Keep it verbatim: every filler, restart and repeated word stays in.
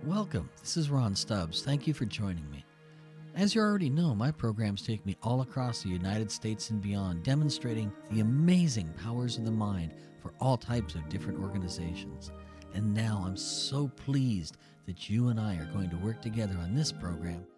Welcome. This is Ron Stubbs. Thank you for joining me. As you already know, my programs take me all across the United States and beyond, demonstrating the amazing powers of the mind for all types of different organizations. And now I'm so pleased that you and I are going to work together on this program